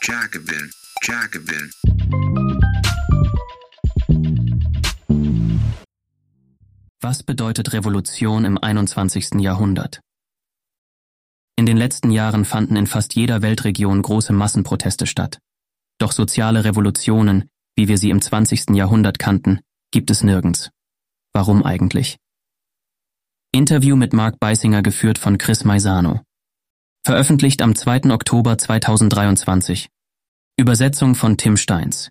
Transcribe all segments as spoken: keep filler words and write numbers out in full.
Jacobin, Jacobin. Was bedeutet Revolution im einundzwanzigsten Jahrhundert? In den letzten Jahren fanden in fast jeder Weltregion große Massenproteste statt. Doch soziale Revolutionen, wie wir sie im zwanzigsten Jahrhundert kannten, gibt es nirgends. Warum eigentlich? Interview mit Mark Beisinger geführt von Chris Maisano. Veröffentlicht am zweiten Oktober zweitausenddreiundzwanzig. Übersetzung von Tim Steins.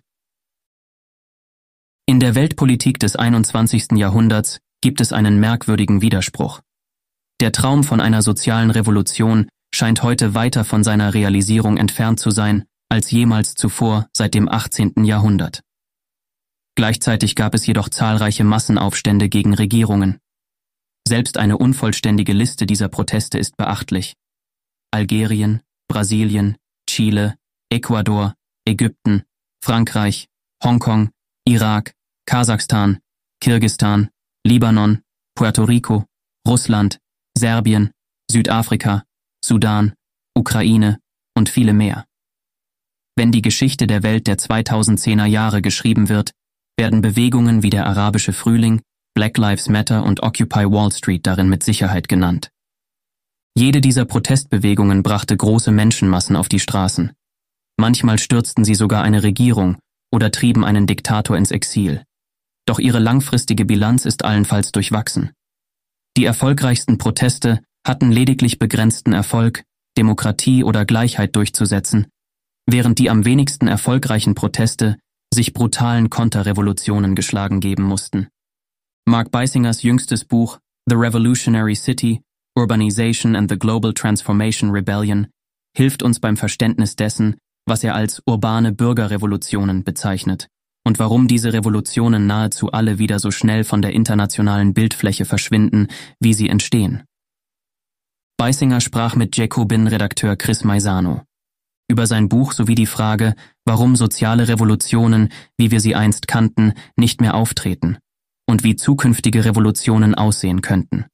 In der Weltpolitik des einundzwanzigsten Jahrhunderts gibt es einen merkwürdigen Widerspruch. Der Traum von einer sozialen Revolution scheint heute weiter von seiner Realisierung entfernt zu sein als jemals zuvor seit dem achtzehnten Jahrhundert. Gleichzeitig gab es jedoch zahlreiche Massenaufstände gegen Regierungen. Selbst eine unvollständige Liste dieser Proteste ist beachtlich. Algerien, Brasilien, Chile, Ecuador, Ägypten, Frankreich, Hongkong, Irak, Kasachstan, Kirgisistan, Libanon, Puerto Rico, Russland, Serbien, Südafrika, Sudan, Ukraine und viele mehr. Wenn die Geschichte der Welt der zweitausendzehner Jahre geschrieben wird, werden Bewegungen wie der arabische Frühling, Black Lives Matter und Occupy Wall Street darin mit Sicherheit genannt. Jede dieser Protestbewegungen brachte große Menschenmassen auf die Straßen. Manchmal stürzten sie sogar eine Regierung oder trieben einen Diktator ins Exil. Doch ihre langfristige Bilanz ist allenfalls durchwachsen. Die erfolgreichsten Proteste hatten lediglich begrenzten Erfolg, Demokratie oder Gleichheit durchzusetzen, während die am wenigsten erfolgreichen Proteste sich brutalen Konterrevolutionen geschlagen geben mussten. Mark Beisingers jüngstes Buch The Revolutionary City, Urbanization and the Global Transformation Rebellion hilft uns beim Verständnis dessen, was er als urbane Bürgerrevolutionen bezeichnet und warum diese Revolutionen nahezu alle wieder so schnell von der internationalen Bildfläche verschwinden, wie sie entstehen. Beisinger sprach mit Jacobin-Redakteur Chris Maisano über sein Buch sowie die Frage, warum soziale Revolutionen, wie wir sie einst kannten, nicht mehr auftreten und wie zukünftige Revolutionen aussehen könnten.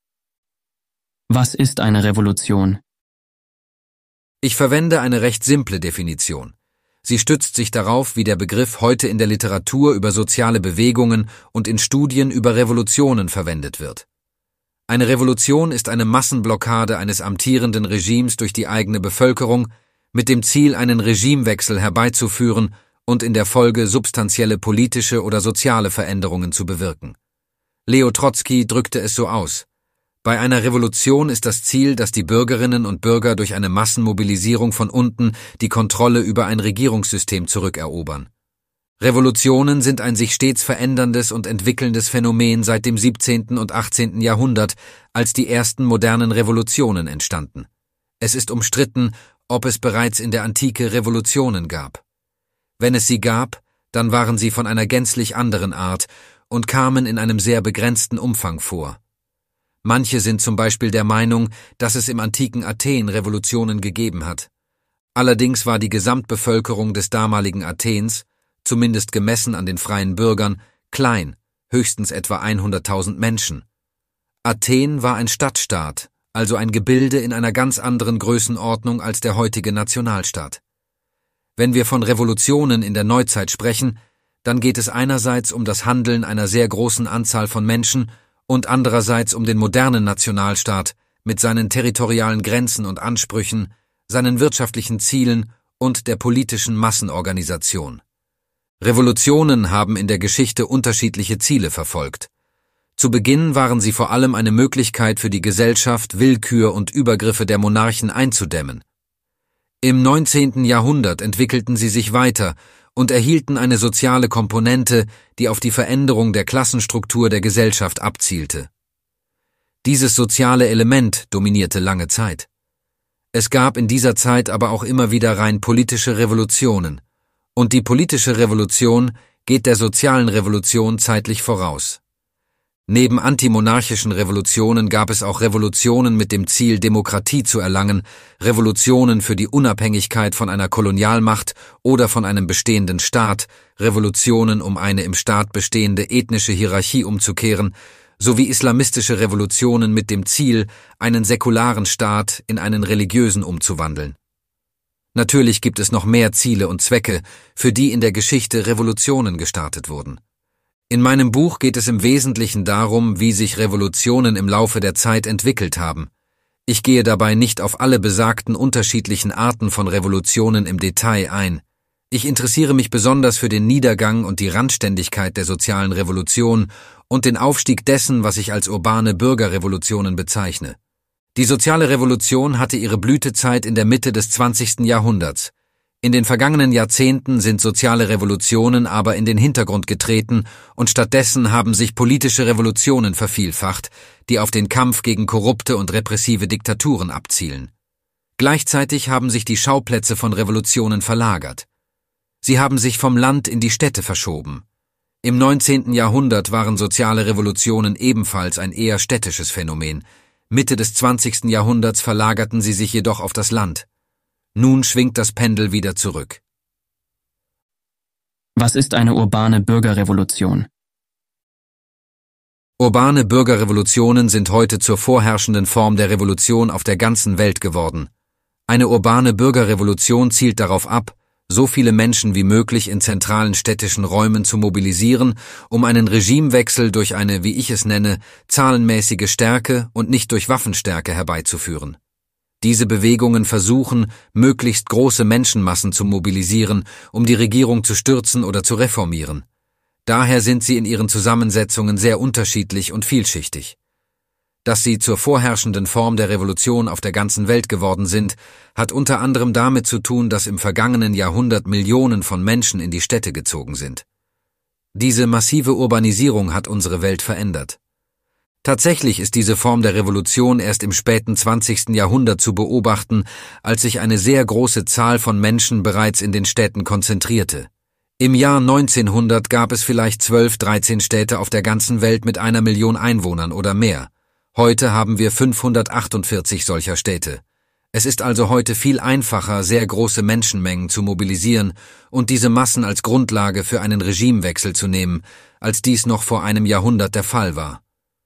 Was ist eine Revolution? Ich verwende eine recht simple Definition. Sie stützt sich darauf, wie der Begriff heute in der Literatur über soziale Bewegungen und in Studien über Revolutionen verwendet wird. Eine Revolution ist eine Massenblockade eines amtierenden Regimes durch die eigene Bevölkerung mit dem Ziel, einen Regimewechsel herbeizuführen und in der Folge substanzielle politische oder soziale Veränderungen zu bewirken. Leo Trotzki drückte es so aus: Bei einer Revolution ist das Ziel, dass die Bürgerinnen und Bürger durch eine Massenmobilisierung von unten die Kontrolle über ein Regierungssystem zurückerobern. Revolutionen sind ein sich stets veränderndes und entwickelndes Phänomen seit dem siebzehnten und achtzehnten Jahrhundert, als die ersten modernen Revolutionen entstanden. Es ist umstritten, ob es bereits in der Antike Revolutionen gab. Wenn es sie gab, dann waren sie von einer gänzlich anderen Art und kamen in einem sehr begrenzten Umfang vor. Manche sind zum Beispiel der Meinung, dass es im antiken Athen Revolutionen gegeben hat. Allerdings war die Gesamtbevölkerung des damaligen Athens, zumindest gemessen an den freien Bürgern, klein, höchstens etwa hunderttausend Menschen. Athen war ein Stadtstaat, also ein Gebilde in einer ganz anderen Größenordnung als der heutige Nationalstaat. Wenn wir von Revolutionen in der Neuzeit sprechen, dann geht es einerseits um das Handeln einer sehr großen Anzahl von Menschen und andererseits um den modernen Nationalstaat mit seinen territorialen Grenzen und Ansprüchen, seinen wirtschaftlichen Zielen und der politischen Massenorganisation. Revolutionen haben in der Geschichte unterschiedliche Ziele verfolgt. Zu Beginn waren sie vor allem eine Möglichkeit für die Gesellschaft, Willkür und Übergriffe der Monarchen einzudämmen. Im neunzehnten Jahrhundert entwickelten sie sich weiter und erhielten eine soziale Komponente, die auf die Veränderung der Klassenstruktur der Gesellschaft abzielte. Dieses soziale Element dominierte lange Zeit. Es gab in dieser Zeit aber auch immer wieder rein politische Revolutionen, und die politische Revolution geht der sozialen Revolution zeitlich voraus. Neben antimonarchischen Revolutionen gab es auch Revolutionen mit dem Ziel, Demokratie zu erlangen, Revolutionen für die Unabhängigkeit von einer Kolonialmacht oder von einem bestehenden Staat, Revolutionen, um eine im Staat bestehende ethnische Hierarchie umzukehren, sowie islamistische Revolutionen mit dem Ziel, einen säkularen Staat in einen religiösen umzuwandeln. Natürlich gibt es noch mehr Ziele und Zwecke, für die in der Geschichte Revolutionen gestartet wurden. In meinem Buch geht es im Wesentlichen darum, wie sich Revolutionen im Laufe der Zeit entwickelt haben. Ich gehe dabei nicht auf alle besagten unterschiedlichen Arten von Revolutionen im Detail ein. Ich interessiere mich besonders für den Niedergang und die Randständigkeit der sozialen Revolution und den Aufstieg dessen, was ich als urbane Bürgerrevolutionen bezeichne. Die soziale Revolution hatte ihre Blütezeit in der Mitte des zwanzigsten Jahrhunderts. In den vergangenen Jahrzehnten sind soziale Revolutionen aber in den Hintergrund getreten und stattdessen haben sich politische Revolutionen vervielfacht, die auf den Kampf gegen korrupte und repressive Diktaturen abzielen. Gleichzeitig haben sich die Schauplätze von Revolutionen verlagert. Sie haben sich vom Land in die Städte verschoben. Im neunzehnten Jahrhundert waren soziale Revolutionen ebenfalls ein eher städtisches Phänomen. Mitte des zwanzigsten Jahrhunderts verlagerten sie sich jedoch auf das Land. Nun schwingt das Pendel wieder zurück. Was ist eine urbane Bürgerrevolution? Urbane Bürgerrevolutionen sind heute zur vorherrschenden Form der Revolution auf der ganzen Welt geworden. Eine urbane Bürgerrevolution zielt darauf ab, so viele Menschen wie möglich in zentralen städtischen Räumen zu mobilisieren, um einen Regimewechsel durch eine, wie ich es nenne, zahlenmäßige Stärke und nicht durch Waffenstärke herbeizuführen. Diese Bewegungen versuchen, möglichst große Menschenmassen zu mobilisieren, um die Regierung zu stürzen oder zu reformieren. Daher sind sie in ihren Zusammensetzungen sehr unterschiedlich und vielschichtig. Dass sie zur vorherrschenden Form der Revolution auf der ganzen Welt geworden sind, hat unter anderem damit zu tun, dass im vergangenen Jahrhundert Millionen von Menschen in die Städte gezogen sind. Diese massive Urbanisierung hat unsere Welt verändert. Tatsächlich ist diese Form der Revolution erst im späten zwanzigsten Jahrhundert zu beobachten, als sich eine sehr große Zahl von Menschen bereits in den Städten konzentrierte. Im Jahr neunzehnhundert gab es vielleicht zwölf, dreizehn Städte auf der ganzen Welt mit einer Million Einwohnern oder mehr. Heute haben wir fünfhundertachtundvierzig solcher Städte. Es ist also heute viel einfacher, sehr große Menschenmengen zu mobilisieren und diese Massen als Grundlage für einen Regimewechsel zu nehmen, als dies noch vor einem Jahrhundert der Fall war.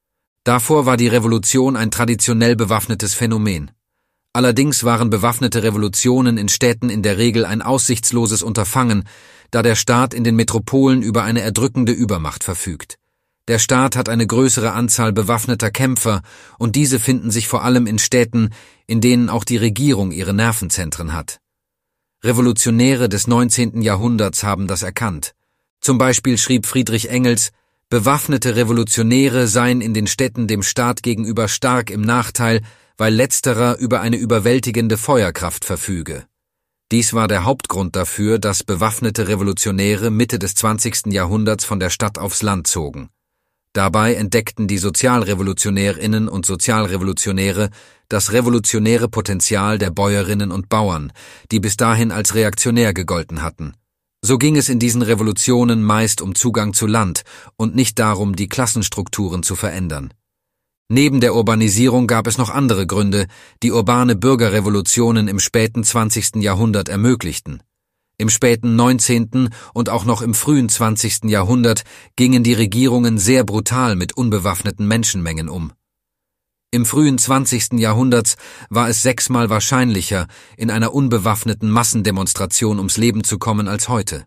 Davor war die Revolution ein traditionell bewaffnetes Phänomen. Allerdings waren bewaffnete Revolutionen in Städten in der Regel ein aussichtsloses Unterfangen, da der Staat in den Metropolen über eine erdrückende Übermacht verfügt. Der Staat hat eine größere Anzahl bewaffneter Kämpfer und diese finden sich vor allem in Städten, in denen auch die Regierung ihre Nervenzentren hat. Revolutionäre des neunzehnten Jahrhunderts haben das erkannt. Zum Beispiel schrieb Friedrich Engels, bewaffnete Revolutionäre seien in den Städten dem Staat gegenüber stark im Nachteil, weil letzterer über eine überwältigende Feuerkraft verfüge. Dies war der Hauptgrund dafür, dass bewaffnete Revolutionäre Mitte des zwanzigsten Jahrhunderts von der Stadt aufs Land zogen. Dabei entdeckten die Sozialrevolutionärinnen und Sozialrevolutionäre das revolutionäre Potenzial der Bäuerinnen und Bauern, die bis dahin als reaktionär gegolten hatten. So ging es in diesen Revolutionen meist um Zugang zu Land und nicht darum, die Klassenstrukturen zu verändern. Neben der Urbanisierung gab es noch andere Gründe, die urbane Bürgerrevolutionen im späten zwanzigsten Jahrhundert ermöglichten. Im späten neunzehnten und auch noch im frühen zwanzigsten Jahrhundert gingen die Regierungen sehr brutal mit unbewaffneten Menschenmengen um. Im frühen zwanzigsten Jahrhunderts war es sechsmal wahrscheinlicher, in einer unbewaffneten Massendemonstration ums Leben zu kommen als heute.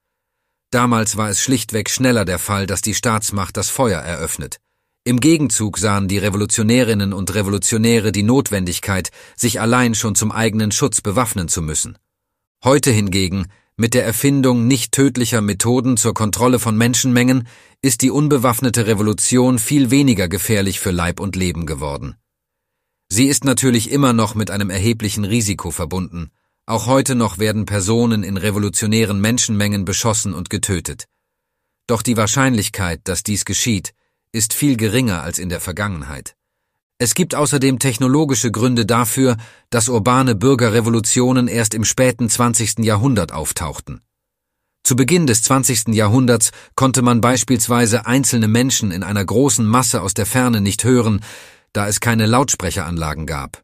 Damals war es schlichtweg schneller der Fall, dass die Staatsmacht das Feuer eröffnet. Im Gegenzug sahen die Revolutionärinnen und Revolutionäre die Notwendigkeit, sich allein schon zum eigenen Schutz bewaffnen zu müssen. Heute hingegen, mit der Erfindung nicht tödlicher Methoden zur Kontrolle von Menschenmengen, ist die unbewaffnete Revolution viel weniger gefährlich für Leib und Leben geworden. Sie ist natürlich immer noch mit einem erheblichen Risiko verbunden. Auch heute noch werden Personen in revolutionären Menschenmengen beschossen und getötet. Doch die Wahrscheinlichkeit, dass dies geschieht, ist viel geringer als in der Vergangenheit. Es gibt außerdem technologische Gründe dafür, dass urbane Bürgerrevolutionen erst im späten zwanzigsten Jahrhundert auftauchten. Zu Beginn des zwanzigsten Jahrhunderts konnte man beispielsweise einzelne Menschen in einer großen Masse aus der Ferne nicht hören, da es keine Lautsprecheranlagen gab.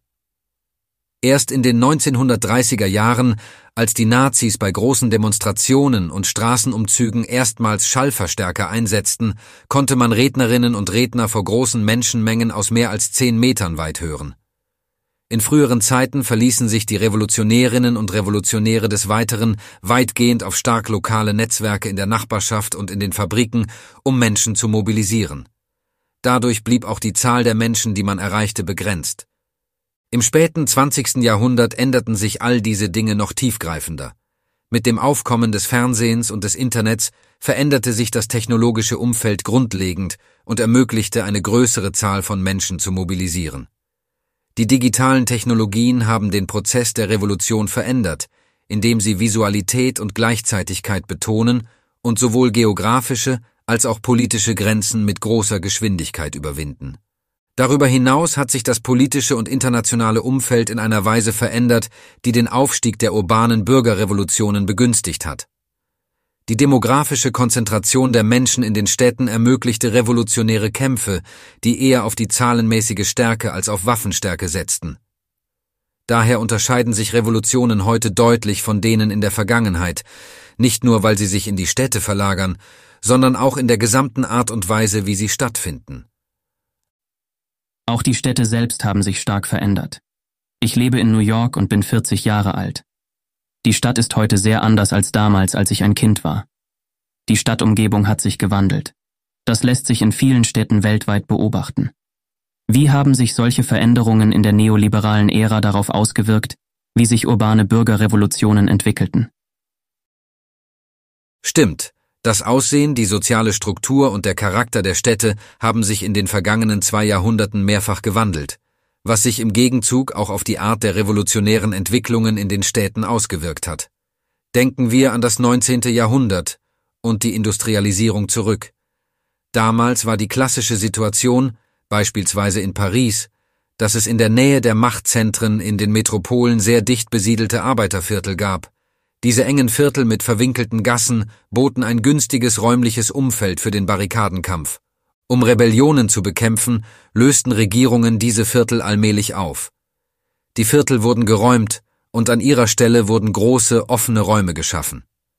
Erst in den neunzehnhundertdreißiger Jahren, als die Nazis bei großen Demonstrationen und Straßenumzügen erstmals Schallverstärker einsetzten, konnte man Rednerinnen und Redner vor großen Menschenmengen aus mehr als zehn Metern weit hören. In früheren Zeiten verließen sich die Revolutionärinnen und Revolutionäre des Weiteren weitgehend auf stark lokale Netzwerke in der Nachbarschaft und in den Fabriken, um Menschen zu mobilisieren. Dadurch blieb auch die Zahl der Menschen, die man erreichte, begrenzt. Im späten zwanzigsten Jahrhundert änderten sich all diese Dinge noch tiefgreifender. Mit dem Aufkommen des Fernsehens und des Internets veränderte sich das technologische Umfeld grundlegend und ermöglichte eine größere Zahl von Menschen zu mobilisieren. Die digitalen Technologien haben den Prozess der Revolution verändert, indem sie Visualität und Gleichzeitigkeit betonen und sowohl geografische als auch politische Grenzen mit großer Geschwindigkeit überwinden. Darüber hinaus hat sich das politische und internationale Umfeld in einer Weise verändert, die den Aufstieg der urbanen Bürgerrevolutionen begünstigt hat. Die demografische Konzentration der Menschen in den Städten ermöglichte revolutionäre Kämpfe, die eher auf die zahlenmäßige Stärke als auf Waffenstärke setzten. Daher unterscheiden sich Revolutionen heute deutlich von denen in der Vergangenheit, nicht nur weil sie sich in die Städte verlagern, sondern auch in der gesamten Art und Weise, wie sie stattfinden. Auch die Städte selbst haben sich stark verändert. Ich lebe in New York und bin vierzig Jahre alt. Die Stadt ist heute sehr anders als damals, als ich ein Kind war. Die Stadtumgebung hat sich gewandelt. Das lässt sich in vielen Städten weltweit beobachten. Wie haben sich solche Veränderungen in der neoliberalen Ära darauf ausgewirkt, wie sich urbane Bürgerrevolutionen entwickelten? Stimmt. Das Aussehen, die soziale Struktur und der Charakter der Städte haben sich in den vergangenen zwei Jahrhunderten mehrfach gewandelt, was sich im Gegenzug auch auf die Art der revolutionären Entwicklungen in den Städten ausgewirkt hat. Denken wir an das neunzehnte Jahrhundert und die Industrialisierung zurück. Damals war die klassische Situation, beispielsweise in Paris, dass es in der Nähe der Machtzentren in den Metropolen sehr dicht besiedelte Arbeiterviertel gab. Diese engen Viertel mit verwinkelten Gassen boten ein günstiges räumliches Umfeld für den Barrikadenkampf. Um Rebellionen zu bekämpfen, lösten Regierungen diese Viertel allmählich auf. Die Viertel wurden geräumt und an ihrer Stelle wurden große, offene Räume geschaffen.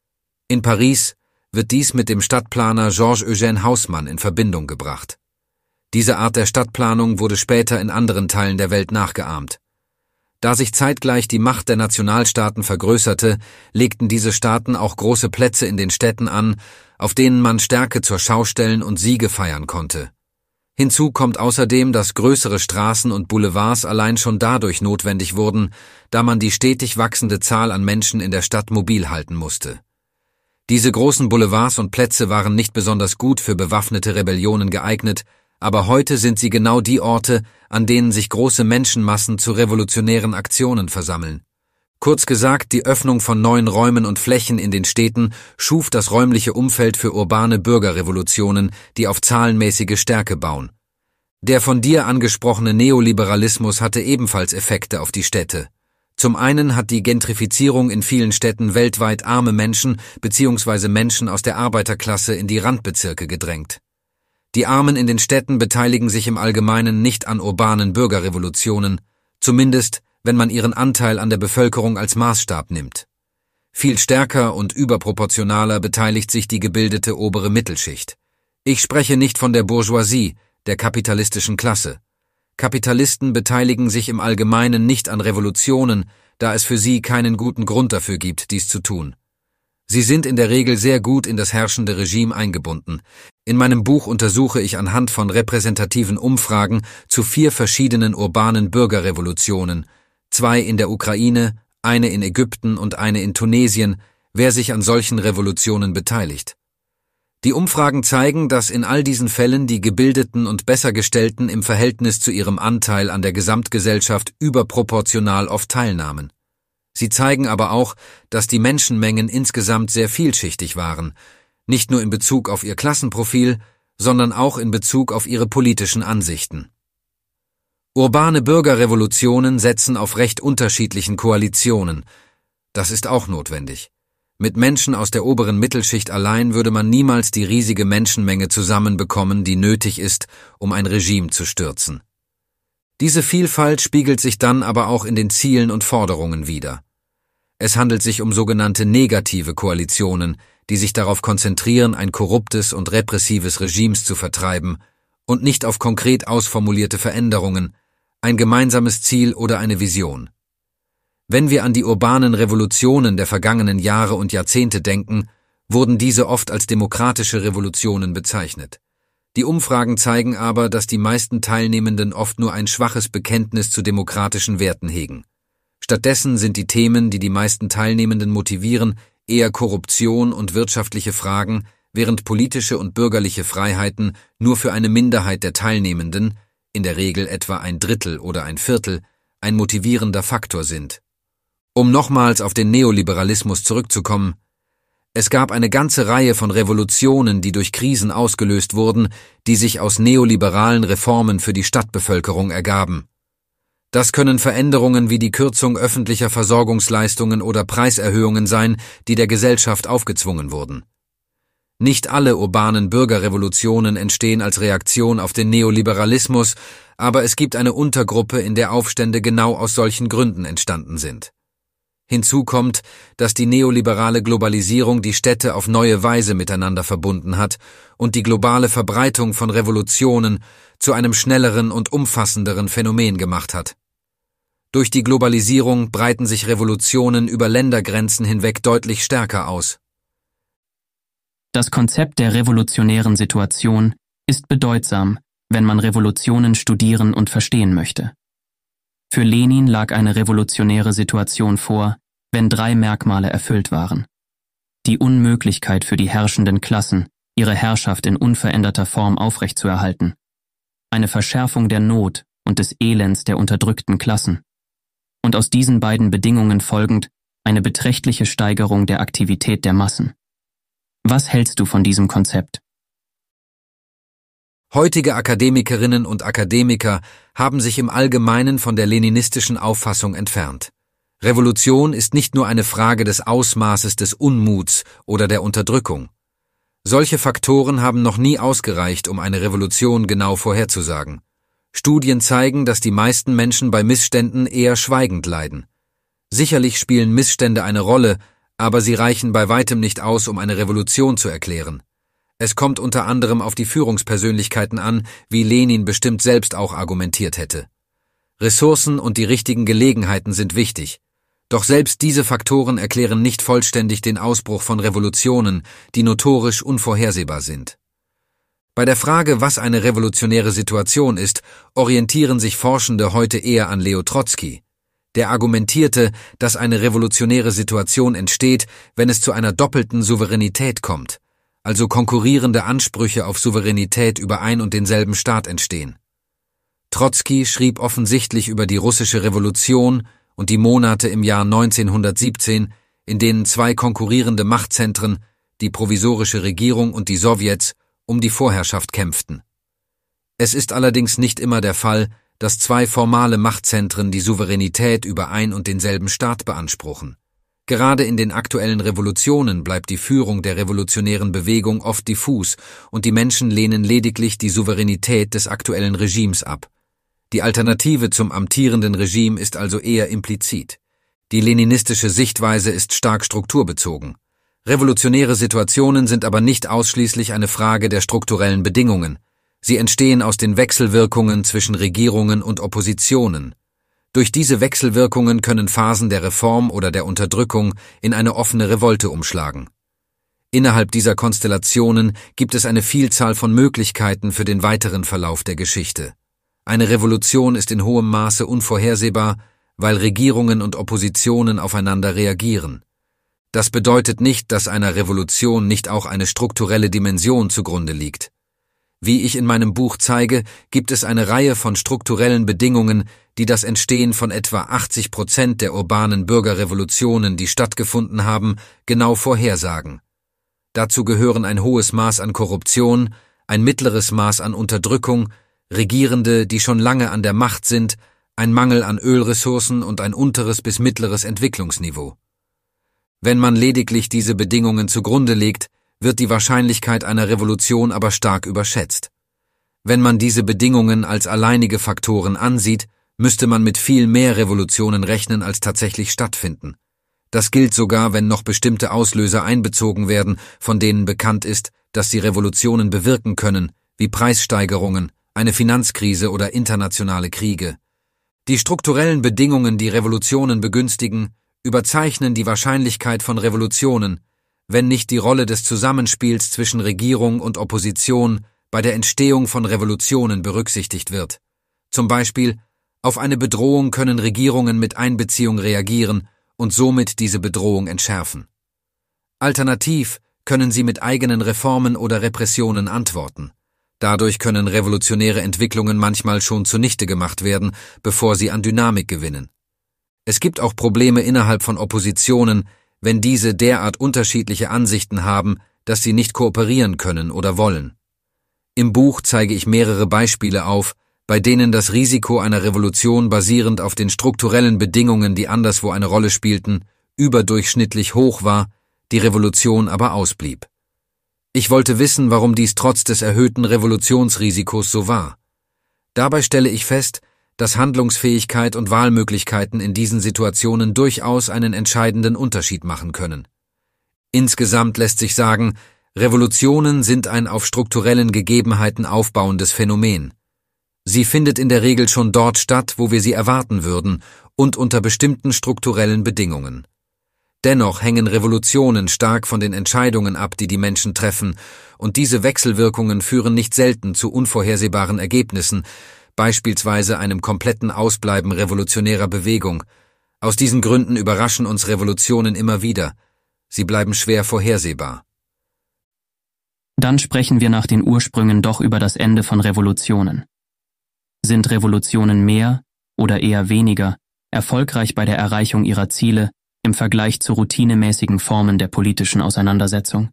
In Paris wird dies mit dem Stadtplaner Georges-Eugène Haussmann in Verbindung gebracht. Diese Art der Stadtplanung wurde später in anderen Teilen der Welt nachgeahmt. Da sich zeitgleich die Macht der Nationalstaaten vergrößerte, legten diese Staaten auch große Plätze in den Städten an, auf denen man Stärke zur Schau stellen und Siege feiern konnte. Hinzu kommt außerdem, dass größere Straßen und Boulevards allein schon dadurch notwendig wurden, da man die stetig wachsende Zahl an Menschen in der Stadt mobil halten musste. Diese großen Boulevards und Plätze waren nicht besonders gut für bewaffnete Rebellionen geeignet, aber heute sind sie genau die Orte, an denen sich große Menschenmassen zu revolutionären Aktionen versammeln. Kurz gesagt, die Öffnung von neuen Räumen und Flächen in den Städten schuf das räumliche Umfeld für urbane Bürgerrevolutionen, die auf zahlenmäßige Stärke bauen. Der von dir angesprochene Neoliberalismus hatte ebenfalls Effekte auf die Städte. Zum einen hat die Gentrifizierung in vielen Städten weltweit arme Menschen bzw. Menschen aus der Arbeiterklasse in die Randbezirke gedrängt. Die Armen in den Städten beteiligen sich im Allgemeinen nicht an urbanen Bürgerrevolutionen, zumindest wenn man ihren Anteil an der Bevölkerung als Maßstab nimmt. Viel stärker und überproportionaler beteiligt sich die gebildete obere Mittelschicht. Ich spreche nicht von der Bourgeoisie, der kapitalistischen Klasse. Kapitalisten beteiligen sich im Allgemeinen nicht an Revolutionen, da es für sie keinen guten Grund dafür gibt, dies zu tun. Sie sind in der Regel sehr gut in das herrschende Regime eingebunden. In meinem Buch untersuche ich anhand von repräsentativen Umfragen zu vier verschiedenen urbanen Bürgerrevolutionen, zwei in der Ukraine, eine in Ägypten und eine in Tunesien, wer sich an solchen Revolutionen beteiligt. Die Umfragen zeigen, dass in all diesen Fällen die Gebildeten und Bessergestellten im Verhältnis zu ihrem Anteil an der Gesamtgesellschaft überproportional oft teilnahmen. Sie zeigen aber auch, dass die Menschenmengen insgesamt sehr vielschichtig waren, nicht nur in Bezug auf ihr Klassenprofil, sondern auch in Bezug auf ihre politischen Ansichten. Urbane Bürgerrevolutionen setzen auf recht unterschiedlichen Koalitionen. Das ist auch notwendig. Mit Menschen aus der oberen Mittelschicht allein würde man niemals die riesige Menschenmenge zusammenbekommen, die nötig ist, um ein Regime zu stürzen. Diese Vielfalt spiegelt sich dann aber auch in den Zielen und Forderungen wider. Es handelt sich um sogenannte negative Koalitionen, die sich darauf konzentrieren, ein korruptes und repressives Regime zu vertreiben und nicht auf konkret ausformulierte Veränderungen, ein gemeinsames Ziel oder eine Vision. Wenn wir an die urbanen Revolutionen der vergangenen Jahre und Jahrzehnte denken, wurden diese oft als demokratische Revolutionen bezeichnet. Die Umfragen zeigen aber, dass die meisten Teilnehmenden oft nur ein schwaches Bekenntnis zu demokratischen Werten hegen. Stattdessen sind die Themen, die die meisten Teilnehmenden motivieren, eher Korruption und wirtschaftliche Fragen, während politische und bürgerliche Freiheiten nur für eine Minderheit der Teilnehmenden, in der Regel etwa ein Drittel oder ein Viertel, ein motivierender Faktor sind. Um nochmals auf den Neoliberalismus zurückzukommen: Es gab eine ganze Reihe von Revolutionen, die durch Krisen ausgelöst wurden, die sich aus neoliberalen Reformen für die Stadtbevölkerung ergaben. Das können Veränderungen wie die Kürzung öffentlicher Versorgungsleistungen oder Preiserhöhungen sein, die der Gesellschaft aufgezwungen wurden. Nicht alle urbanen Bürgerrevolutionen entstehen als Reaktion auf den Neoliberalismus, aber es gibt eine Untergruppe, in der Aufstände genau aus solchen Gründen entstanden sind. Hinzu kommt, dass die neoliberale Globalisierung die Städte auf neue Weise miteinander verbunden hat und die globale Verbreitung von Revolutionen zu einem schnelleren und umfassenderen Phänomen gemacht hat. Durch die Globalisierung breiten sich Revolutionen über Ländergrenzen hinweg deutlich stärker aus. Das Konzept der revolutionären Situation ist bedeutsam, wenn man Revolutionen studieren und verstehen möchte. Für Lenin lag eine revolutionäre Situation vor, wenn drei Merkmale erfüllt waren: die Unmöglichkeit für die herrschenden Klassen, ihre Herrschaft in unveränderter Form aufrechtzuerhalten, eine Verschärfung der Not und des Elends der unterdrückten Klassen und aus diesen beiden Bedingungen folgend eine beträchtliche Steigerung der Aktivität der Massen. Was hältst du von diesem Konzept? Heutige Akademikerinnen und Akademiker haben sich im Allgemeinen von der leninistischen Auffassung entfernt. Revolution ist nicht nur eine Frage des Ausmaßes des Unmuts oder der Unterdrückung. Solche Faktoren haben noch nie ausgereicht, um eine Revolution genau vorherzusagen. Studien zeigen, dass die meisten Menschen bei Missständen eher schweigend leiden. Sicherlich spielen Missstände eine Rolle, aber sie reichen bei weitem nicht aus, um eine Revolution zu erklären. Es kommt unter anderem auf die Führungspersönlichkeiten an, wie Lenin bestimmt selbst auch argumentiert hätte. Ressourcen und die richtigen Gelegenheiten sind wichtig. Doch selbst diese Faktoren erklären nicht vollständig den Ausbruch von Revolutionen, die notorisch unvorhersehbar sind. Bei der Frage, was eine revolutionäre Situation ist, orientieren sich Forschende heute eher an Leo Trotzki. Der argumentierte, dass eine revolutionäre Situation entsteht, wenn es zu einer doppelten Souveränität kommt, also konkurrierende Ansprüche auf Souveränität über ein und denselben Staat entstehen. Trotzki schrieb offensichtlich über die russische Revolution und die Monate im Jahr neunzehnhundertsiebzehn, in denen zwei konkurrierende Machtzentren, die provisorische Regierung und die Sowjets, um die Vorherrschaft kämpften. Es ist allerdings nicht immer der Fall, dass zwei formale Machtzentren die Souveränität über ein und denselben Staat beanspruchen. Gerade in den aktuellen Revolutionen bleibt die Führung der revolutionären Bewegung oft diffus und die Menschen lehnen lediglich die Souveränität des aktuellen Regimes ab. Die Alternative zum amtierenden Regime ist also eher implizit. Die leninistische Sichtweise ist stark strukturbezogen. Revolutionäre Situationen sind aber nicht ausschließlich eine Frage der strukturellen Bedingungen. Sie entstehen aus den Wechselwirkungen zwischen Regierungen und Oppositionen. Durch diese Wechselwirkungen können Phasen der Reform oder der Unterdrückung in eine offene Revolte umschlagen. Innerhalb dieser Konstellationen gibt es eine Vielzahl von Möglichkeiten für den weiteren Verlauf der Geschichte. Eine Revolution ist in hohem Maße unvorhersehbar, weil Regierungen und Oppositionen aufeinander reagieren. Das bedeutet nicht, dass einer Revolution nicht auch eine strukturelle Dimension zugrunde liegt. Wie ich in meinem Buch zeige, gibt es eine Reihe von strukturellen Bedingungen, die das Entstehen von etwa achtzig Prozent der urbanen Bürgerrevolutionen, die stattgefunden haben, genau vorhersagen. Dazu gehören ein hohes Maß an Korruption, ein mittleres Maß an Unterdrückung, Regierende, die schon lange an der Macht sind, ein Mangel an Ölressourcen und ein unteres bis mittleres Entwicklungsniveau. Wenn man lediglich diese Bedingungen zugrunde legt, wird die Wahrscheinlichkeit einer Revolution aber stark überschätzt. Wenn man diese Bedingungen als alleinige Faktoren ansieht, müsste man mit viel mehr Revolutionen rechnen, als tatsächlich stattfinden. Das gilt sogar, wenn noch bestimmte Auslöser einbezogen werden, von denen bekannt ist, dass sie Revolutionen bewirken können, wie Preissteigerungen, eine Finanzkrise oder internationale Kriege. Die strukturellen Bedingungen, die Revolutionen begünstigen, überzeichnen die Wahrscheinlichkeit von Revolutionen, wenn nicht die Rolle des Zusammenspiels zwischen Regierung und Opposition bei der Entstehung von Revolutionen berücksichtigt wird. Zum Beispiel, auf eine Bedrohung können Regierungen mit Einbeziehung reagieren und somit diese Bedrohung entschärfen. Alternativ können sie mit eigenen Reformen oder Repressionen antworten. Dadurch können revolutionäre Entwicklungen manchmal schon zunichte gemacht werden, bevor sie an Dynamik gewinnen. Es gibt auch Probleme innerhalb von Oppositionen, wenn diese derart unterschiedliche Ansichten haben, dass sie nicht kooperieren können oder wollen. Im Buch zeige ich mehrere Beispiele auf, bei denen das Risiko einer Revolution basierend auf den strukturellen Bedingungen, die anderswo eine Rolle spielten, überdurchschnittlich hoch war, die Revolution aber ausblieb. Ich wollte wissen, warum dies trotz des erhöhten Revolutionsrisikos so war. Dabei stelle ich fest, dass Handlungsfähigkeit und Wahlmöglichkeiten in diesen Situationen durchaus einen entscheidenden Unterschied machen können. Insgesamt lässt sich sagen, Revolutionen sind ein auf strukturellen Gegebenheiten aufbauendes Phänomen. Sie findet in der Regel schon dort statt, wo wir sie erwarten würden und unter bestimmten strukturellen Bedingungen. Dennoch hängen Revolutionen stark von den Entscheidungen ab, die die Menschen treffen, und diese Wechselwirkungen führen nicht selten zu unvorhersehbaren Ergebnissen, beispielsweise einem kompletten Ausbleiben revolutionärer Bewegung. Aus diesen Gründen überraschen uns Revolutionen immer wieder. Sie bleiben schwer vorhersehbar. Dann sprechen wir nach den Ursprüngen doch über das Ende von Revolutionen. Sind Revolutionen mehr oder eher weniger erfolgreich bei der Erreichung ihrer Ziele im Vergleich zu routinemäßigen Formen der politischen Auseinandersetzung?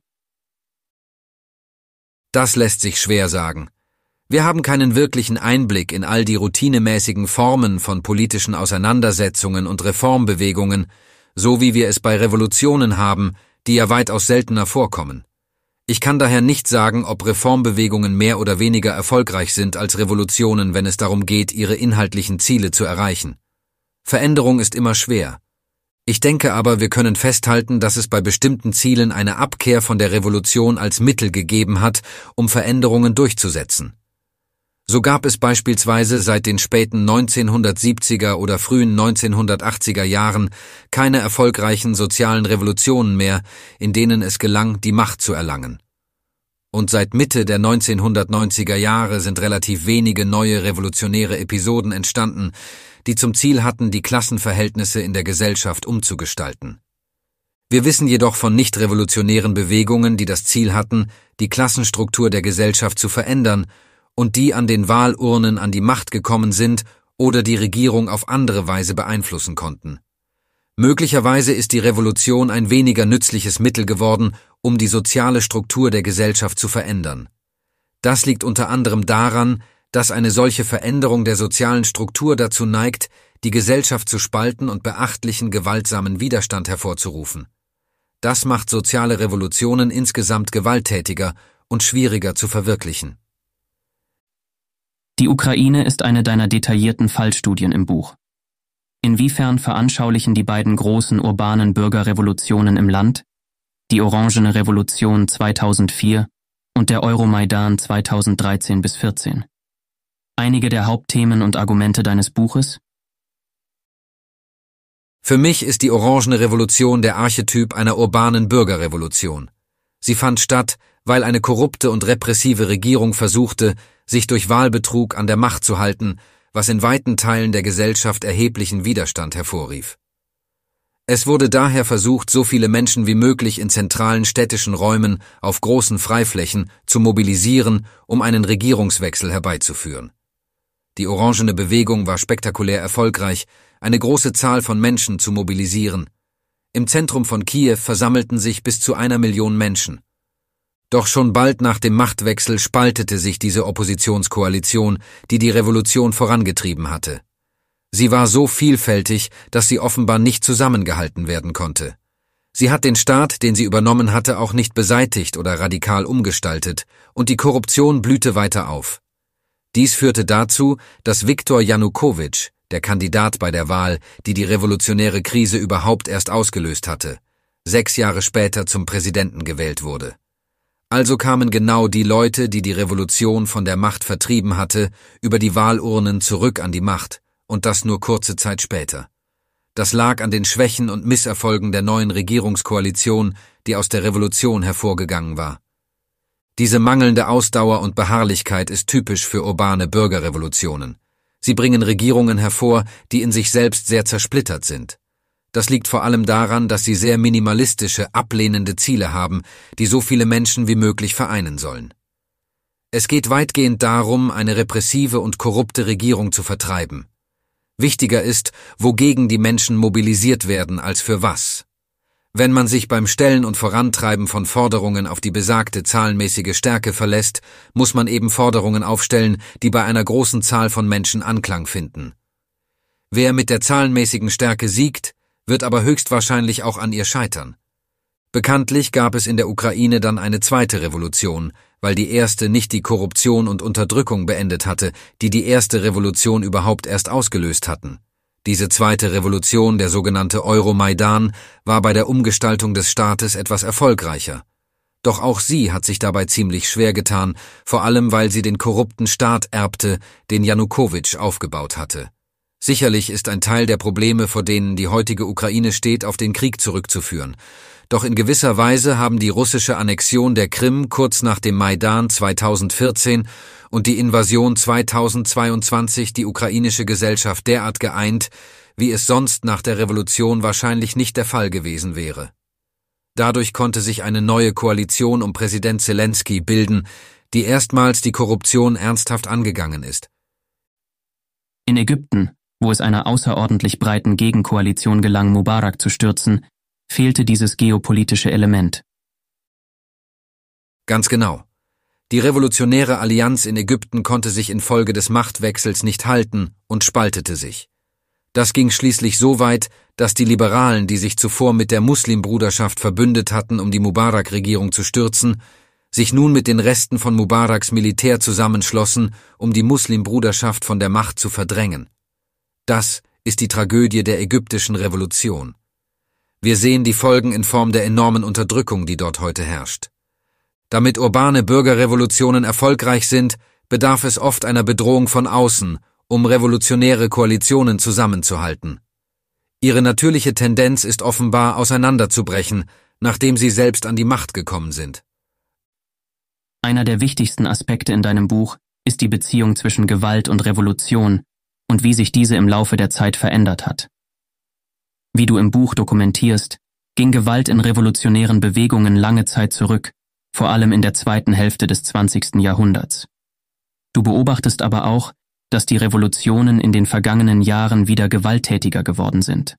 Das lässt sich schwer sagen. Wir haben keinen wirklichen Einblick in all die routinemäßigen Formen von politischen Auseinandersetzungen und Reformbewegungen, so wie wir es bei Revolutionen haben, die ja weitaus seltener vorkommen. Ich kann daher nicht sagen, ob Reformbewegungen mehr oder weniger erfolgreich sind als Revolutionen, wenn es darum geht, ihre inhaltlichen Ziele zu erreichen. Veränderung ist immer schwer. Ich denke aber, wir können festhalten, dass es bei bestimmten Zielen eine Abkehr von der Revolution als Mittel gegeben hat, um Veränderungen durchzusetzen. So gab es beispielsweise seit den späten neunzehnhundertsiebziger oder frühen neunzehnhundertachtziger Jahren keine erfolgreichen sozialen Revolutionen mehr, in denen es gelang, die Macht zu erlangen. Und seit Mitte der neunzehnhundertneunziger Jahre sind relativ wenige neue revolutionäre Episoden entstanden, die zum Ziel hatten, die Klassenverhältnisse in der Gesellschaft umzugestalten. Wir wissen jedoch von nicht revolutionären Bewegungen, die das Ziel hatten, die Klassenstruktur der Gesellschaft zu verändern und die an den Wahlurnen an die Macht gekommen sind oder die Regierung auf andere Weise beeinflussen konnten. Möglicherweise ist die Revolution ein weniger nützliches Mittel geworden, um die soziale Struktur der Gesellschaft zu verändern. Das liegt unter anderem daran, dass eine solche Veränderung der sozialen Struktur dazu neigt, die Gesellschaft zu spalten und beachtlichen gewaltsamen Widerstand hervorzurufen. Das macht soziale Revolutionen insgesamt gewalttätiger und schwieriger zu verwirklichen. Die Ukraine ist eine deiner detaillierten Fallstudien im Buch. Inwiefern veranschaulichen die beiden großen urbanen Bürgerrevolutionen im Land, die Orangene Revolution zweitausendvier und der Euromaidan zweitausenddreizehn bis vierzehn, einige der Hauptthemen und Argumente deines Buches? Für mich ist die Orangene Revolution der Archetyp einer urbanen Bürgerrevolution. Sie fand statt, weil eine korrupte und repressive Regierung versuchte, sich durch Wahlbetrug an der Macht zu halten, was in weiten Teilen der Gesellschaft erheblichen Widerstand hervorrief. Es wurde daher versucht, so viele Menschen wie möglich in zentralen städtischen Räumen auf großen Freiflächen zu mobilisieren, um einen Regierungswechsel herbeizuführen. Die Orangene Bewegung war spektakulär erfolgreich, eine große Zahl von Menschen zu mobilisieren. Im Zentrum von Kiew versammelten sich bis zu einer Million Menschen. Doch schon bald nach dem Machtwechsel spaltete sich diese Oppositionskoalition, die die Revolution vorangetrieben hatte. Sie war so vielfältig, dass sie offenbar nicht zusammengehalten werden konnte. Sie hat den Staat, den sie übernommen hatte, auch nicht beseitigt oder radikal umgestaltet, und die Korruption blühte weiter auf. Dies führte dazu, dass Viktor Janukowitsch, der Kandidat bei der Wahl, die die revolutionäre Krise überhaupt erst ausgelöst hatte, sechs Jahre später zum Präsidenten gewählt wurde. Also kamen genau die Leute, die die Revolution von der Macht vertrieben hatte, über die Wahlurnen zurück an die Macht, und das nur kurze Zeit später. Das lag an den Schwächen und Misserfolgen der neuen Regierungskoalition, die aus der Revolution hervorgegangen war. Diese mangelnde Ausdauer und Beharrlichkeit ist typisch für urbane Bürgerrevolutionen. Sie bringen Regierungen hervor, die in sich selbst sehr zersplittert sind. Das liegt vor allem daran, dass sie sehr minimalistische, ablehnende Ziele haben, die so viele Menschen wie möglich vereinen sollen. Es geht weitgehend darum, eine repressive und korrupte Regierung zu vertreiben. Wichtiger ist, wogegen die Menschen mobilisiert werden, als für was. Wenn man sich beim Stellen und Vorantreiben von Forderungen auf die besagte zahlenmäßige Stärke verlässt, muss man eben Forderungen aufstellen, die bei einer großen Zahl von Menschen Anklang finden. Wer mit der zahlenmäßigen Stärke siegt, wird aber höchstwahrscheinlich auch an ihr scheitern. Bekanntlich gab es in der Ukraine dann eine zweite Revolution, weil die erste nicht die Korruption und Unterdrückung beendet hatte, die die erste Revolution überhaupt erst ausgelöst hatten. Diese zweite Revolution, der sogenannte Euromaidan, war bei der Umgestaltung des Staates etwas erfolgreicher. Doch auch sie hat sich dabei ziemlich schwer getan, vor allem weil sie den korrupten Staat erbte, den Janukowitsch aufgebaut hatte. Sicherlich ist ein Teil der Probleme, vor denen die heutige Ukraine steht, auf den Krieg zurückzuführen. Doch in gewisser Weise haben die russische Annexion der Krim kurz nach dem Maidan zweitausendvierzehn und die Invasion zweitausendzweiundzwanzig die ukrainische Gesellschaft derart geeint, wie es sonst nach der Revolution wahrscheinlich nicht der Fall gewesen wäre. Dadurch konnte sich eine neue Koalition um Präsident Selenskyj bilden, die erstmals die Korruption ernsthaft angegangen ist. In Ägypten, wo es einer außerordentlich breiten Gegenkoalition gelang, Mubarak zu stürzen, fehlte dieses geopolitische Element. Ganz genau. Die revolutionäre Allianz in Ägypten konnte sich infolge des Machtwechsels nicht halten und spaltete sich. Das ging schließlich so weit, dass die Liberalen, die sich zuvor mit der Muslimbruderschaft verbündet hatten, um die Mubarak-Regierung zu stürzen, sich nun mit den Resten von Mubaraks Militär zusammenschlossen, um die Muslimbruderschaft von der Macht zu verdrängen. Das ist die Tragödie der ägyptischen Revolution. Wir sehen die Folgen in Form der enormen Unterdrückung, die dort heute herrscht. Damit urbane Bürgerrevolutionen erfolgreich sind, bedarf es oft einer Bedrohung von außen, um revolutionäre Koalitionen zusammenzuhalten. Ihre natürliche Tendenz ist offenbar, auseinanderzubrechen, nachdem sie selbst an die Macht gekommen sind. Einer der wichtigsten Aspekte in deinem Buch ist die Beziehung zwischen Gewalt und Revolution und wie sich diese im Laufe der Zeit verändert hat. Wie du im Buch dokumentierst, ging Gewalt in revolutionären Bewegungen lange Zeit zurück, vor allem in der zweiten Hälfte des zwanzigsten Jahrhunderts. Du beobachtest aber auch, dass die Revolutionen in den vergangenen Jahren wieder gewalttätiger geworden sind.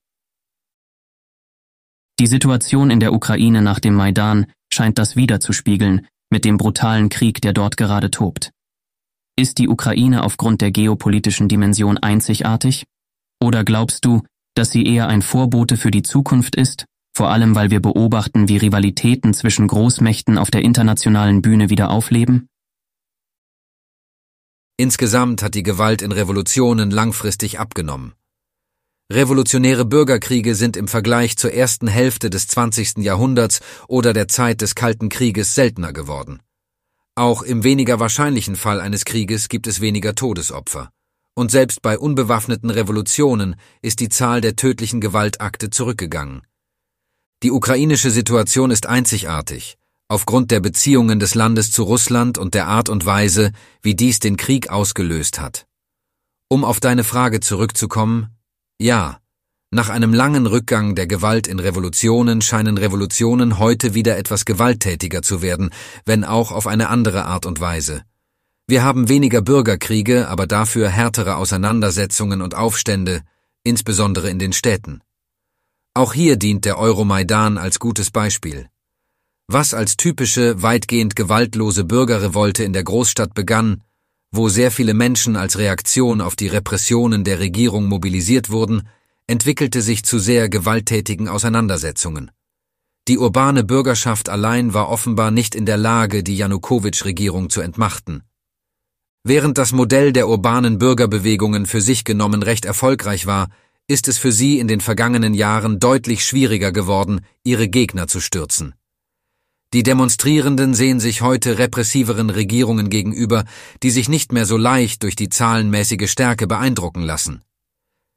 Die Situation in der Ukraine nach dem Maidan scheint das widerzuspiegeln mit dem brutalen Krieg, der dort gerade tobt. Ist die Ukraine aufgrund der geopolitischen Dimension einzigartig? Oder glaubst du, dass sie eher ein Vorbote für die Zukunft ist, vor allem weil wir beobachten, wie Rivalitäten zwischen Großmächten auf der internationalen Bühne wieder aufleben? Insgesamt hat die Gewalt in Revolutionen langfristig abgenommen. Revolutionäre Bürgerkriege sind im Vergleich zur ersten Hälfte des zwanzigsten Jahrhunderts oder der Zeit des Kalten Krieges seltener geworden. Auch im weniger wahrscheinlichen Fall eines Krieges gibt es weniger Todesopfer. Und selbst bei unbewaffneten Revolutionen ist die Zahl der tödlichen Gewaltakte zurückgegangen. Die ukrainische Situation ist einzigartig, aufgrund der Beziehungen des Landes zu Russland und der Art und Weise, wie dies den Krieg ausgelöst hat. Um auf deine Frage zurückzukommen, ja, nach einem langen Rückgang der Gewalt in Revolutionen scheinen Revolutionen heute wieder etwas gewalttätiger zu werden, wenn auch auf eine andere Art und Weise. Wir haben weniger Bürgerkriege, aber dafür härtere Auseinandersetzungen und Aufstände, insbesondere in den Städten. Auch hier dient der Euromaidan als gutes Beispiel. Was als typische, weitgehend gewaltlose Bürgerrevolte in der Großstadt begann, wo sehr viele Menschen als Reaktion auf die Repressionen der Regierung mobilisiert wurden, entwickelte sich zu sehr gewalttätigen Auseinandersetzungen. Die urbane Bürgerschaft allein war offenbar nicht in der Lage, die Janukowitsch-Regierung zu entmachten. Während das Modell der urbanen Bürgerbewegungen für sich genommen recht erfolgreich war, ist es für sie in den vergangenen Jahren deutlich schwieriger geworden, ihre Gegner zu stürzen. Die Demonstrierenden sehen sich heute repressiveren Regierungen gegenüber, die sich nicht mehr so leicht durch die zahlenmäßige Stärke beeindrucken lassen.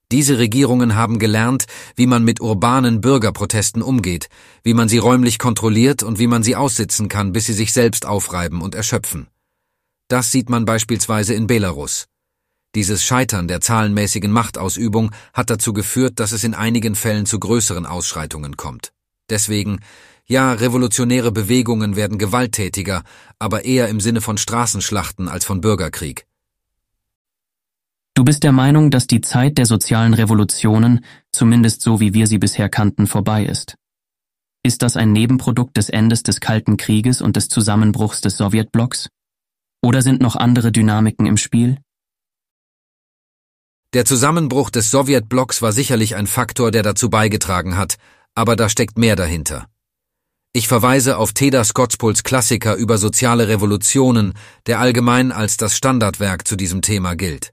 Diese Regierungen haben gelernt, wie man mit urbanen Bürgerprotesten umgeht, wie man sie räumlich kontrolliert und wie man sie aussitzen kann, bis sie sich selbst aufreiben und erschöpfen. Das sieht man beispielsweise in Belarus. Dieses Scheitern der zahlenmäßigen Machtausübung hat dazu geführt, dass es in einigen Fällen zu größeren Ausschreitungen kommt. Deswegen, ja, revolutionäre Bewegungen werden gewalttätiger, aber eher im Sinne von Straßenschlachten als von Bürgerkrieg. Du bist der Meinung, dass die Zeit der sozialen Revolutionen, zumindest so wie wir sie bisher kannten, vorbei ist. Ist das ein Nebenprodukt des Endes des Kalten Krieges und des Zusammenbruchs des Sowjetblocks? Oder sind noch andere Dynamiken im Spiel? Der Zusammenbruch des Sowjetblocks war sicherlich ein Faktor, der dazu beigetragen hat, aber da steckt mehr dahinter. Ich verweise auf Theda Skocpols Klassiker über soziale Revolutionen, der allgemein als das Standardwerk zu diesem Thema gilt.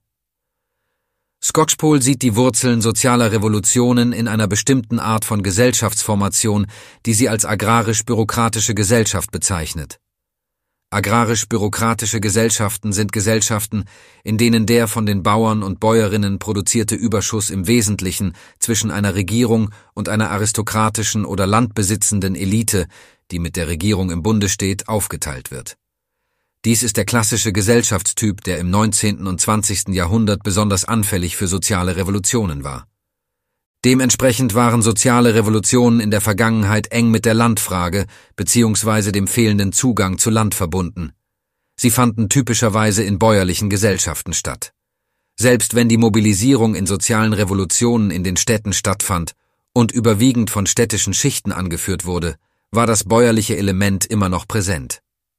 Skocpol sieht die Wurzeln sozialer Revolutionen in einer bestimmten Art von Gesellschaftsformation, die sie als agrarisch-bürokratische Gesellschaft bezeichnet. Agrarisch-bürokratische Gesellschaften sind Gesellschaften, in denen der von den Bauern und Bäuerinnen produzierte Überschuss im Wesentlichen zwischen einer Regierung und einer aristokratischen oder landbesitzenden Elite, die mit der Regierung im Bunde steht, aufgeteilt wird. Dies ist der klassische Gesellschaftstyp, der im neunzehnten und zwanzigsten Jahrhundert besonders anfällig für soziale Revolutionen war. Dementsprechend waren soziale Revolutionen in der Vergangenheit eng mit der Landfrage bzw. dem fehlenden Zugang zu Land verbunden. Sie fanden typischerweise in bäuerlichen Gesellschaften statt. Selbst wenn die Mobilisierung in sozialen Revolutionen in den Städten stattfand und überwiegend von städtischen Schichten angeführt wurde, war das bäuerliche Element immer noch präsent.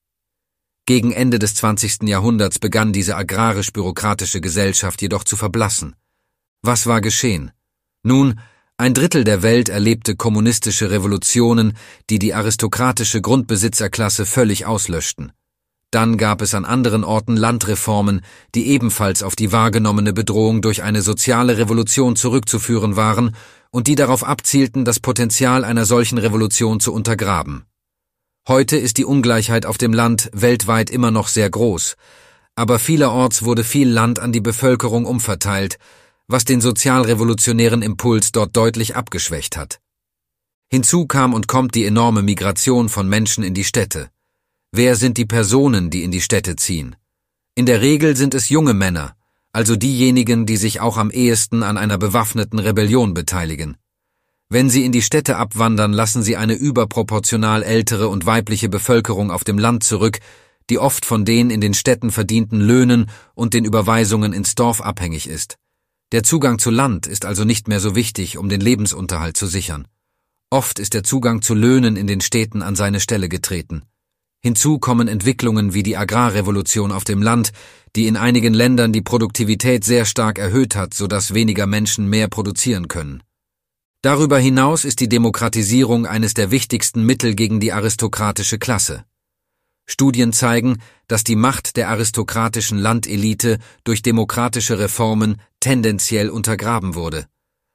Gegen Ende des zwanzigsten Jahrhunderts begann diese agrarisch-bürokratische Gesellschaft jedoch zu verblassen. Was war geschehen? Nun, ein Drittel der Welt erlebte kommunistische Revolutionen, die die aristokratische Grundbesitzerklasse völlig auslöschten. Dann gab es an anderen Orten Landreformen, die ebenfalls auf die wahrgenommene Bedrohung durch eine soziale Revolution zurückzuführen waren und die darauf abzielten, das Potenzial einer solchen Revolution zu untergraben. Heute ist die Ungleichheit auf dem Land weltweit immer noch sehr groß, aber vielerorts wurde viel Land an die Bevölkerung umverteilt, was den sozialrevolutionären Impuls dort deutlich abgeschwächt hat. Hinzu kam und kommt die enorme Migration von Menschen in die Städte. Wer sind die Personen, die in die Städte ziehen? In der Regel sind es junge Männer, also diejenigen, die sich auch am ehesten an einer bewaffneten Rebellion beteiligen. Wenn sie in die Städte abwandern, lassen sie eine überproportional ältere und weibliche Bevölkerung auf dem Land zurück, die oft von den in den Städten verdienten Löhnen und den Überweisungen ins Dorf abhängig ist. Der Zugang zu Land ist also nicht mehr so wichtig, um den Lebensunterhalt zu sichern. Oft ist der Zugang zu Löhnen in den Städten an seine Stelle getreten. Hinzu kommen Entwicklungen wie die Agrarrevolution auf dem Land, die in einigen Ländern die Produktivität sehr stark erhöht hat, sodass weniger Menschen mehr produzieren können. Darüber hinaus ist die Demokratisierung eines der wichtigsten Mittel gegen die aristokratische Klasse. Studien zeigen, dass die Macht der aristokratischen Landelite durch demokratische Reformen tendenziell untergraben wurde.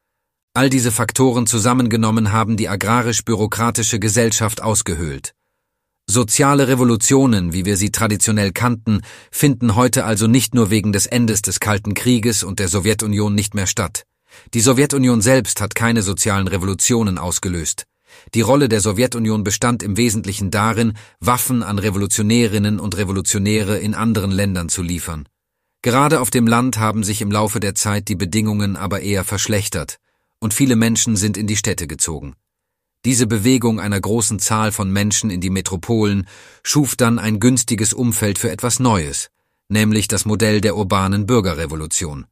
All diese Faktoren zusammengenommen haben die agrarisch-bürokratische Gesellschaft ausgehöhlt. Soziale Revolutionen, wie wir sie traditionell kannten, finden heute also nicht nur wegen des Endes des Kalten Krieges und der Sowjetunion nicht mehr statt. Die Sowjetunion selbst hat keine sozialen Revolutionen ausgelöst. Die Rolle der Sowjetunion bestand im Wesentlichen darin, Waffen an Revolutionärinnen und Revolutionäre in anderen Ländern zu liefern. Gerade auf dem Land haben sich im Laufe der Zeit die Bedingungen aber eher verschlechtert, und viele Menschen sind in die Städte gezogen. Diese Bewegung einer großen Zahl von Menschen in die Metropolen schuf dann ein günstiges Umfeld für etwas Neues, nämlich das Modell der urbanen Bürgerrevolution.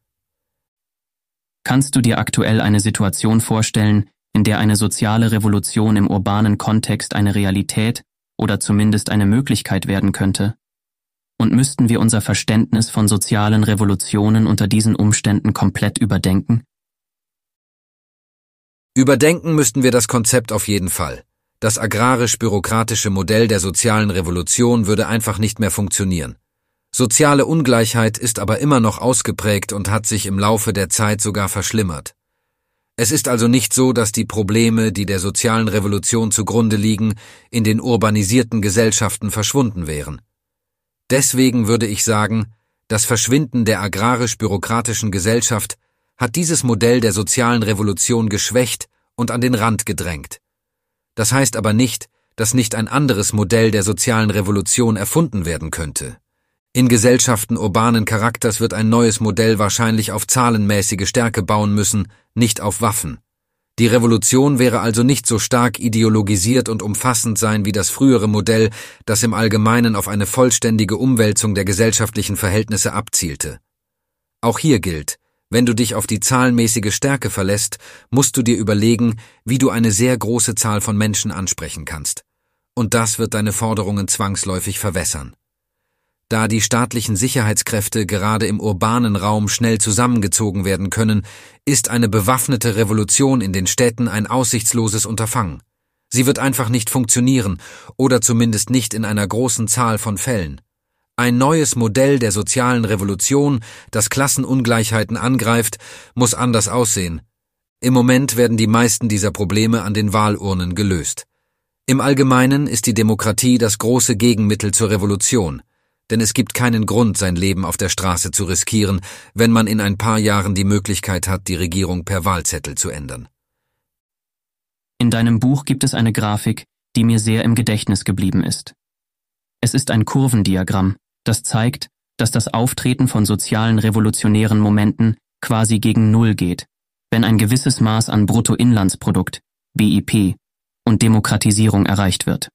Kannst du dir aktuell eine Situation vorstellen, in der eine soziale Revolution im urbanen Kontext eine Realität oder zumindest eine Möglichkeit werden könnte? Und müssten wir unser Verständnis von sozialen Revolutionen unter diesen Umständen komplett überdenken? Überdenken müssten wir das Konzept auf jeden Fall. Das agrarisch-bürokratische Modell der sozialen Revolution würde einfach nicht mehr funktionieren. Soziale Ungleichheit ist aber immer noch ausgeprägt und hat sich im Laufe der Zeit sogar verschlimmert. Es ist also nicht so, dass die Probleme, die der sozialen Revolution zugrunde liegen, in den urbanisierten Gesellschaften verschwunden wären. Deswegen würde ich sagen, das Verschwinden der agrarisch-bürokratischen Gesellschaft hat dieses Modell der sozialen Revolution geschwächt und an den Rand gedrängt. Das heißt aber nicht, dass nicht ein anderes Modell der sozialen Revolution erfunden werden könnte. In Gesellschaften urbanen Charakters wird ein neues Modell wahrscheinlich auf zahlenmäßige Stärke bauen müssen, nicht auf Waffen. Die Revolution wäre also nicht so stark ideologisiert und umfassend sein wie das frühere Modell, das im Allgemeinen auf eine vollständige Umwälzung der gesellschaftlichen Verhältnisse abzielte. Auch hier gilt, wenn du dich auf die zahlenmäßige Stärke verlässt, musst du dir überlegen, wie du eine sehr große Zahl von Menschen ansprechen kannst. Und das wird deine Forderungen zwangsläufig verwässern. Da die staatlichen Sicherheitskräfte gerade im urbanen Raum schnell zusammengezogen werden können, ist eine bewaffnete Revolution in den Städten ein aussichtsloses Unterfangen. Sie wird einfach nicht funktionieren, oder zumindest nicht in einer großen Zahl von Fällen. Ein neues Modell der sozialen Revolution, das Klassenungleichheiten angreift, muss anders aussehen. Im Moment werden die meisten dieser Probleme an den Wahlurnen gelöst. Im Allgemeinen ist die Demokratie das große Gegenmittel zur Revolution. Denn es gibt keinen Grund, sein Leben auf der Straße zu riskieren, wenn man in ein paar Jahren die Möglichkeit hat, die Regierung per Wahlzettel zu ändern. In deinem Buch gibt es eine Grafik, die mir sehr im Gedächtnis geblieben ist. Es ist ein Kurvendiagramm, das zeigt, dass das Auftreten von sozialen revolutionären Momenten quasi gegen Null geht, wenn ein gewisses Maß an Bruttoinlandsprodukt, B I P, und Demokratisierung erreicht wird.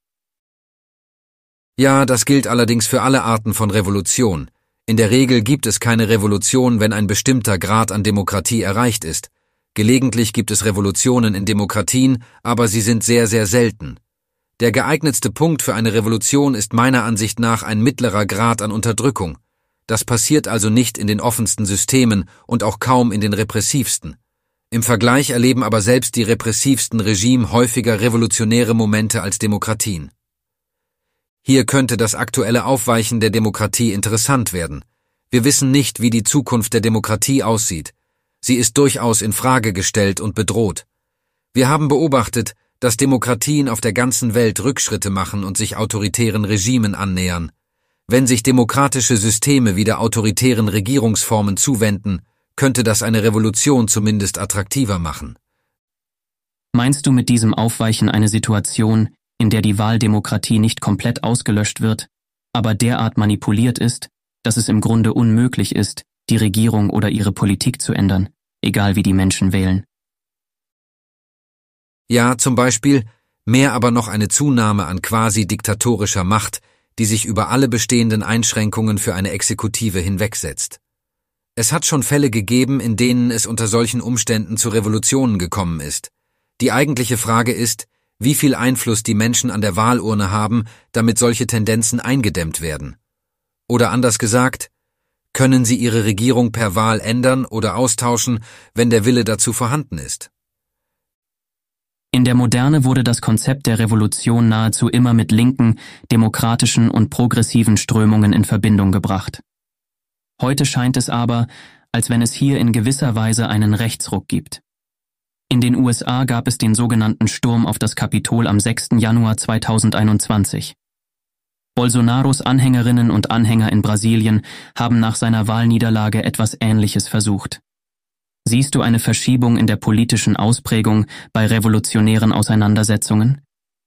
Ja, das gilt allerdings für alle Arten von Revolution. In der Regel gibt es keine Revolution, wenn ein bestimmter Grad an Demokratie erreicht ist. Gelegentlich gibt es Revolutionen in Demokratien, aber sie sind sehr, sehr selten. Der geeignetste Punkt für eine Revolution ist meiner Ansicht nach ein mittlerer Grad an Unterdrückung. Das passiert also nicht in den offensten Systemen und auch kaum in den repressivsten. Im Vergleich erleben aber selbst die repressivsten Regime häufiger revolutionäre Momente als Demokratien. Hier könnte das aktuelle Aufweichen der Demokratie interessant werden. Wir wissen nicht, wie die Zukunft der Demokratie aussieht. Sie ist durchaus in Frage gestellt und bedroht. Wir haben beobachtet, dass Demokratien auf der ganzen Welt Rückschritte machen und sich autoritären Regimen annähern. Wenn sich demokratische Systeme wieder autoritären Regierungsformen zuwenden, könnte das eine Revolution zumindest attraktiver machen. Meinst du mit diesem Aufweichen eine Situation, in der die Wahldemokratie nicht komplett ausgelöscht wird, aber derart manipuliert ist, dass es im Grunde unmöglich ist, die Regierung oder ihre Politik zu ändern, egal wie die Menschen wählen? Ja, zum Beispiel, mehr aber noch eine Zunahme an quasi diktatorischer Macht, die sich über alle bestehenden Einschränkungen für eine Exekutive hinwegsetzt. Es hat schon Fälle gegeben, in denen es unter solchen Umständen zu Revolutionen gekommen ist. Die eigentliche Frage ist, wie viel Einfluss die Menschen an der Wahlurne haben, damit solche Tendenzen eingedämmt werden. Oder anders gesagt, können sie ihre Regierung per Wahl ändern oder austauschen, wenn der Wille dazu vorhanden ist? In der Moderne wurde das Konzept der Revolution nahezu immer mit linken, demokratischen und progressiven Strömungen in Verbindung gebracht. Heute scheint es aber, als wenn es hier in gewisser Weise einen Rechtsruck gibt. In den U S A gab es den sogenannten Sturm auf das Kapitol am sechsten Januar zweitausendeinundzwanzig. Bolsonaros Anhängerinnen und Anhänger in Brasilien haben nach seiner Wahlniederlage etwas Ähnliches versucht. Siehst du eine Verschiebung in der politischen Ausprägung bei revolutionären Auseinandersetzungen?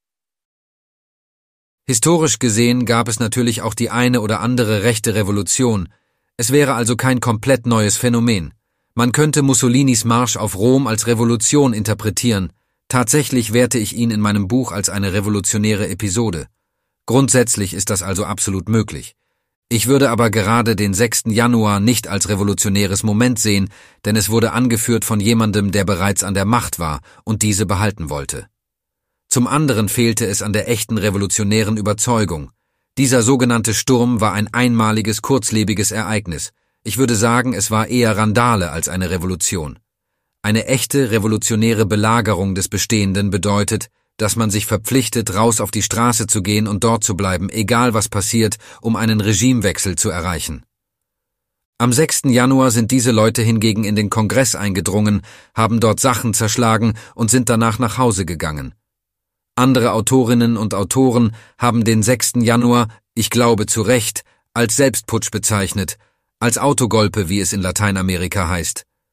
Historisch gesehen gab es natürlich auch die eine oder andere rechte Revolution. Es wäre also kein komplett neues Phänomen. Man könnte Mussolinis Marsch auf Rom als Revolution interpretieren. Tatsächlich werte ich ihn in meinem Buch als eine revolutionäre Episode. Grundsätzlich ist das also absolut möglich. Ich würde aber gerade den sechsten Januar nicht als revolutionäres Moment sehen, denn es wurde angeführt von jemandem, der bereits an der Macht war und diese behalten wollte. Zum anderen fehlte es an der echten revolutionären Überzeugung. Dieser sogenannte Sturm war ein einmaliges, kurzlebiges Ereignis. Ich würde sagen, es war eher Randale als eine Revolution. Eine echte revolutionäre Belagerung des Bestehenden bedeutet, dass man sich verpflichtet, raus auf die Straße zu gehen und dort zu bleiben, egal was passiert, um einen Regimewechsel zu erreichen. Am sechsten Januar sind diese Leute hingegen in den Kongress eingedrungen, haben dort Sachen zerschlagen und sind danach nach Hause gegangen. Andere Autorinnen und Autoren haben den sechsten Januar, ich glaube zu Recht, als Selbstputsch bezeichnet, als Autogolpe, wie es in Lateinamerika heißt.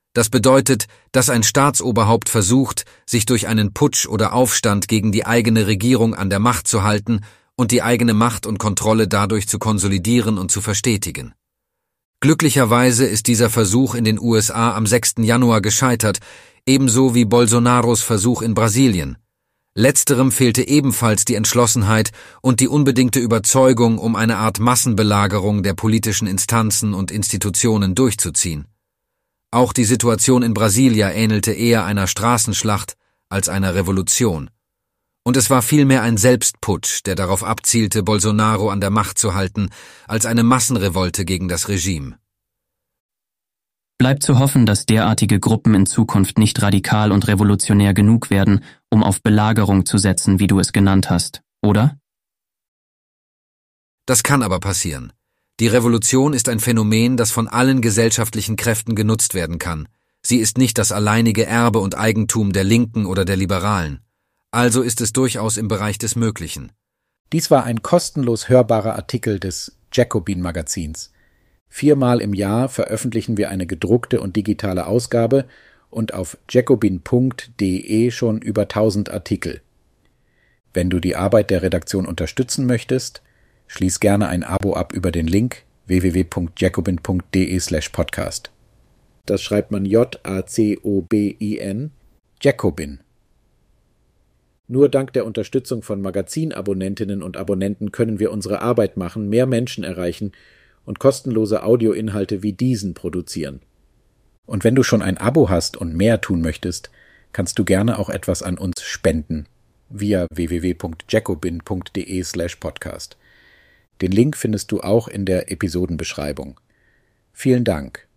Das bedeutet, dass ein Staatsoberhaupt versucht, sich durch einen Putsch oder Aufstand gegen die eigene Regierung an der Macht zu halten und die eigene Macht und Kontrolle dadurch zu konsolidieren und zu verstetigen. Glücklicherweise ist dieser Versuch in den U S A am sechsten Januar gescheitert, ebenso wie Bolsonaros Versuch in Brasilien. Letzterem fehlte ebenfalls die Entschlossenheit und die unbedingte Überzeugung, um eine Art Massenbelagerung der politischen Instanzen und Institutionen durchzuziehen. Auch die Situation in Brasilia ähnelte eher einer Straßenschlacht als einer Revolution. Und es war vielmehr ein Selbstputsch, der darauf abzielte, Bolsonaro an der Macht zu halten, als eine Massenrevolte gegen das Regime. Bleibt zu hoffen, dass derartige Gruppen in Zukunft nicht radikal und revolutionär genug werden, um auf Belagerung zu setzen, wie du es genannt hast, oder? Das kann aber passieren. Die Revolution ist ein Phänomen, das von allen gesellschaftlichen Kräften genutzt werden kann. Sie ist nicht das alleinige Erbe und Eigentum der Linken oder der Liberalen. Also ist es durchaus im Bereich des Möglichen. Dies war ein kostenlos hörbarer Artikel des Jacobin-Magazins. Viermal im Jahr veröffentlichen wir eine gedruckte und digitale Ausgabe und auf jacobin punkt de schon über tausend Artikel. Wenn du die Arbeit der Redaktion unterstützen möchtest, schließ gerne ein Abo ab über den Link w w w punkt jacobin punkt de slash podcast. Das schreibt man J A C O B I N, Jacobin. Nur dank der Unterstützung von Magazinabonnentinnen und Abonnenten können wir unsere Arbeit machen, mehr Menschen erreichen und kostenlose Audioinhalte wie diesen produzieren. Und wenn du schon ein Abo hast und mehr tun möchtest, kannst du gerne auch etwas an uns spenden via w w w punkt jacobin punkt de slash podcast. Den Link findest du auch in der Episodenbeschreibung. Vielen Dank.